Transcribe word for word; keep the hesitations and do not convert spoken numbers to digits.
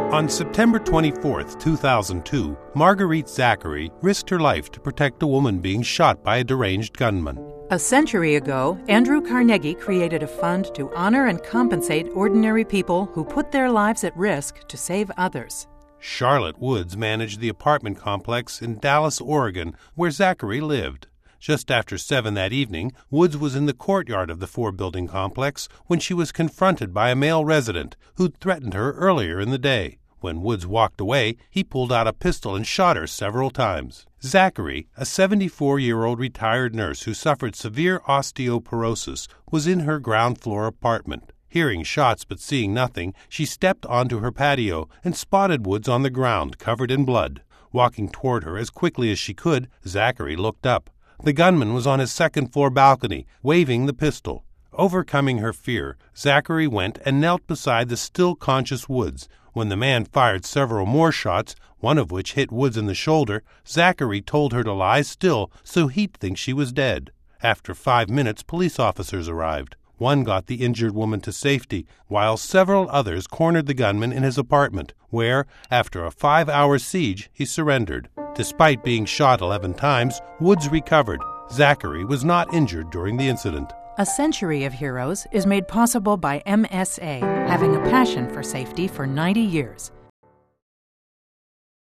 On September twenty-fourth, two thousand two, Marguerite Zachary risked her life to protect a woman being shot by a deranged gunman. A century ago, Andrew Carnegie created a fund to honor and compensate ordinary people who put their lives at risk to save others. Charlotte Woods managed the apartment complex in Dallas, Oregon, where Zachary lived. Just after seven that evening, Woods was in the courtyard of the four-building complex when she was confronted by a male resident who'd threatened her earlier in the day. When Woods walked away, he pulled out a pistol and shot her several times. Zachary, a seventy-four-year-old retired nurse who suffered severe osteoporosis, was in her ground-floor apartment. Hearing shots but seeing nothing, she stepped onto her patio and spotted Woods on the ground, covered in blood. Walking toward her as quickly as she could, Zachary looked up. The gunman was on his second-floor balcony, waving the pistol. Overcoming her fear, Zachary went and knelt beside the still-conscious Woods. When the man fired several more shots, one of which hit Woods in the shoulder, Zachary told her to lie still so he'd think she was dead. After five minutes, police officers arrived. One got the injured woman to safety, while several others cornered the gunman in his apartment, where, after a five-hour siege, he surrendered. Despite being shot eleven times, Woods recovered. Zachary was not injured during the incident. A Century of Heroes is made possible by M S A, having a passion for safety for ninety years.